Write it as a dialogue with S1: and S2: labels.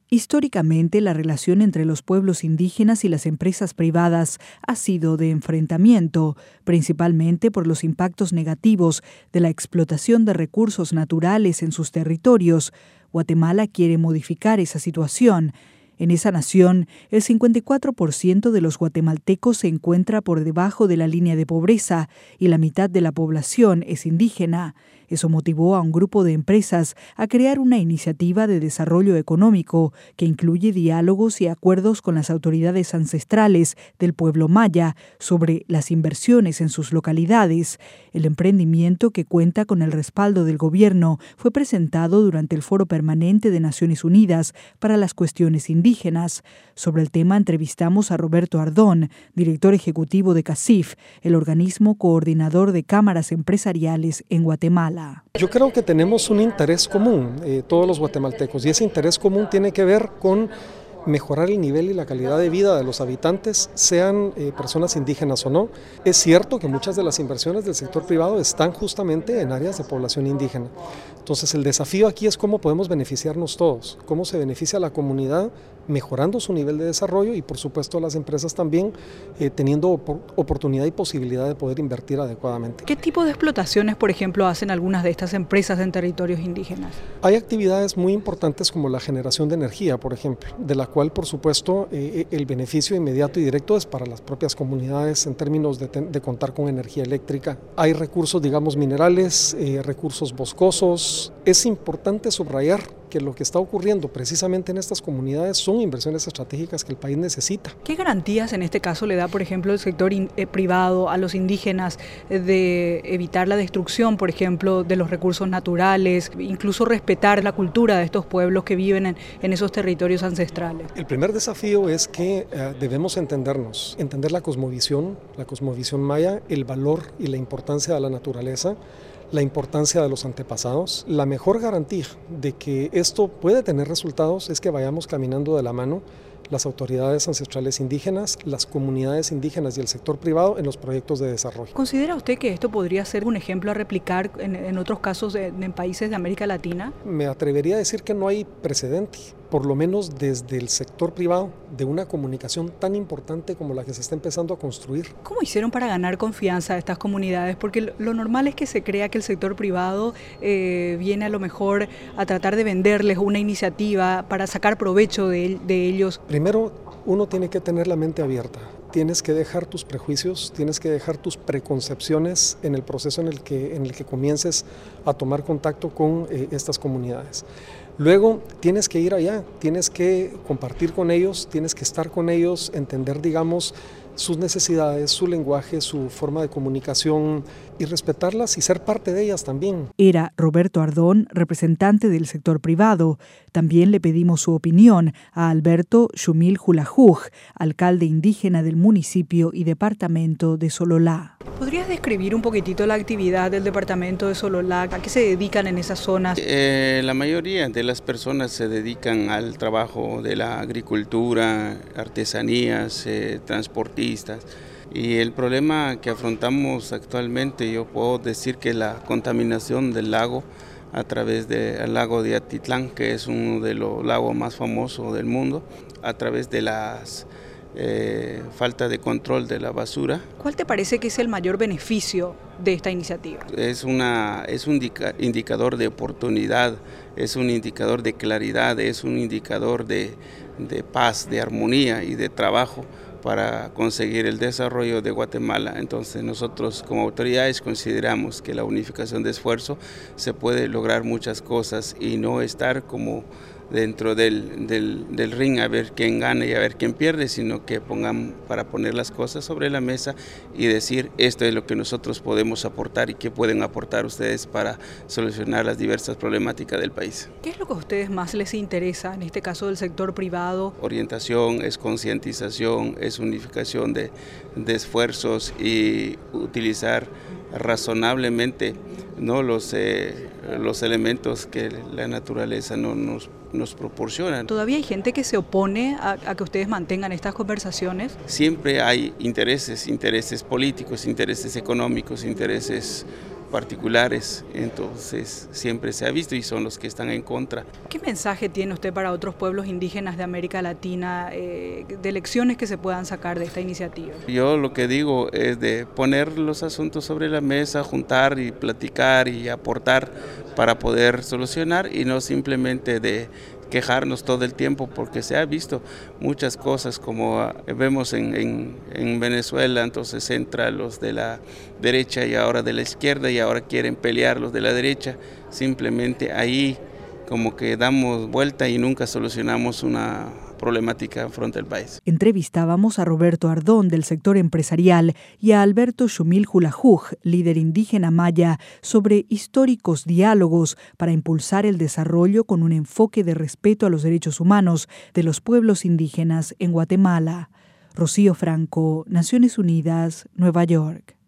S1: Históricamente, la relación entre los pueblos indígenas y las empresas privadas ha sido de enfrentamiento, principalmente por los impactos negativos de la explotación de recursos naturales en sus territorios. Guatemala quiere modificar esa situación. En esa nación, el 54% de los guatemaltecos se encuentra por debajo de la línea de pobreza y la mitad de la población es indígena. Eso motivó a un grupo de empresas a crear una iniciativa de desarrollo económico que incluye diálogos y acuerdos con las autoridades ancestrales del pueblo maya sobre las inversiones en sus localidades. El emprendimiento, que cuenta con el respaldo del gobierno, fue presentado durante el Foro Permanente de Naciones Unidas para las Cuestiones Indígenas. Sobre el tema entrevistamos a Roberto Ardón, director ejecutivo de CACIF, el organismo coordinador de cámaras empresariales en Guatemala.
S2: Yo creo que tenemos un interés común, todos los guatemaltecos, y ese interés común tiene que ver con mejorar el nivel y la calidad de vida de los habitantes, sean personas indígenas o no. Es cierto que muchas de las inversiones del sector privado están justamente en áreas de población indígena. Entonces el desafío aquí es cómo podemos beneficiarnos todos, cómo se beneficia a la comunidad mejorando su nivel de desarrollo y por supuesto las empresas también teniendo oportunidad y posibilidad de poder invertir adecuadamente.
S1: ¿Qué tipo de explotaciones, por ejemplo, hacen algunas de estas empresas en territorios indígenas?
S2: Hay actividades muy importantes como la generación de energía, por ejemplo, de la cual por supuesto el beneficio inmediato y directo es para las propias comunidades en términos de contar con energía eléctrica. Hay recursos, digamos, minerales, recursos boscosos. Es importante subrayar que lo que está ocurriendo precisamente en estas comunidades son inversiones estratégicas que el país necesita.
S1: ¿Qué garantías en este caso le da, por ejemplo, el sector privado a los indígenas de evitar la destrucción, por ejemplo, de los recursos naturales, incluso respetar la cultura de estos pueblos que viven en esos territorios ancestrales?
S2: El primer desafío es que debemos entendernos, entender la cosmovisión maya, el valor y la importancia de la naturaleza, la importancia de los antepasados. La mejor garantía de que esto puede tener resultados es que vayamos caminando de la mano las autoridades ancestrales indígenas, las comunidades indígenas y el sector privado en los proyectos de desarrollo.
S1: ¿Considera usted que esto podría ser un ejemplo a replicar en otros casos en países de América Latina?
S2: Me atrevería a decir que no hay precedente, por lo menos desde el sector privado, de una comunicación tan importante como la que se está empezando a construir.
S1: ¿Cómo hicieron para ganar confianza de estas comunidades? Porque lo normal es que se crea que el sector privado viene a lo mejor a tratar de venderles una iniciativa para sacar provecho de ellos.
S2: Primero, uno tiene que tener la mente abierta. Tienes que dejar tus prejuicios, tienes que dejar tus preconcepciones en el proceso en el que comiences a tomar contacto con estas comunidades. Luego tienes que ir allá, tienes que compartir con ellos, tienes que estar con ellos, entender, digamos, sus necesidades, su lenguaje, su forma de comunicación y respetarlas y ser parte de ellas también.
S1: Era Roberto Ardón, representante del sector privado. También le pedimos su opinión a Alberto Xumil Julajuj, alcalde indígena del municipio y departamento de Sololá. ¿Podrías describir un poquitito la actividad del departamento de Sololá? ¿A qué se dedican en esas zonas?
S3: La mayoría de las personas se dedican al trabajo de la agricultura, artesanías, transportistas. Y el problema que afrontamos actualmente, yo puedo decir que la contaminación del lago a través del lago de Atitlán, que es uno de los lagos más famosos del mundo, a través de las falta de control de la basura.
S1: ¿Cuál te parece que es el mayor beneficio de esta iniciativa?
S3: Es un indicador de oportunidad, es un indicador de claridad, es un indicador de paz, de armonía y de trabajo para conseguir el desarrollo de Guatemala. Entonces nosotros como autoridades consideramos que la unificación de esfuerzo se puede lograr muchas cosas y no estar como dentro del ring a ver quién gana y a ver quién pierde, sino que pongan para poner las cosas sobre la mesa y decir esto es lo que nosotros podemos aportar y qué pueden aportar ustedes para solucionar las diversas problemáticas del país.
S1: ¿Qué es lo que a ustedes más les interesa, en este caso del sector privado?
S3: Orientación, es concientización, es unificación de esfuerzos y utilizar razonablemente, ¿no?, los elementos que la naturaleza nos proporciona.
S1: ¿Todavía hay gente que se opone a que ustedes mantengan estas conversaciones?
S3: Siempre hay intereses políticos, intereses económicos, intereses particulares, entonces siempre se ha visto y son los que están en contra.
S1: ¿Qué mensaje tiene usted para otros pueblos indígenas de América Latina, de lecciones que se puedan sacar de esta iniciativa?
S3: Yo lo que digo es de poner los asuntos sobre la mesa, juntar y platicar y aportar para poder solucionar y no simplemente de quejarnos todo el tiempo, porque se ha visto muchas cosas como vemos en Venezuela, entonces entra los de la derecha y ahora de la izquierda y ahora quieren pelear los de la derecha, simplemente ahí como que damos vuelta y nunca solucionamos una problemática frente al país.
S1: Entrevistábamos a Roberto Ardón del sector empresarial y a Alberto Xumil Julajuj, líder indígena maya, sobre históricos diálogos para impulsar el desarrollo con un enfoque de respeto a los derechos humanos de los pueblos indígenas en Guatemala. Rocío Franco, Naciones Unidas, Nueva York.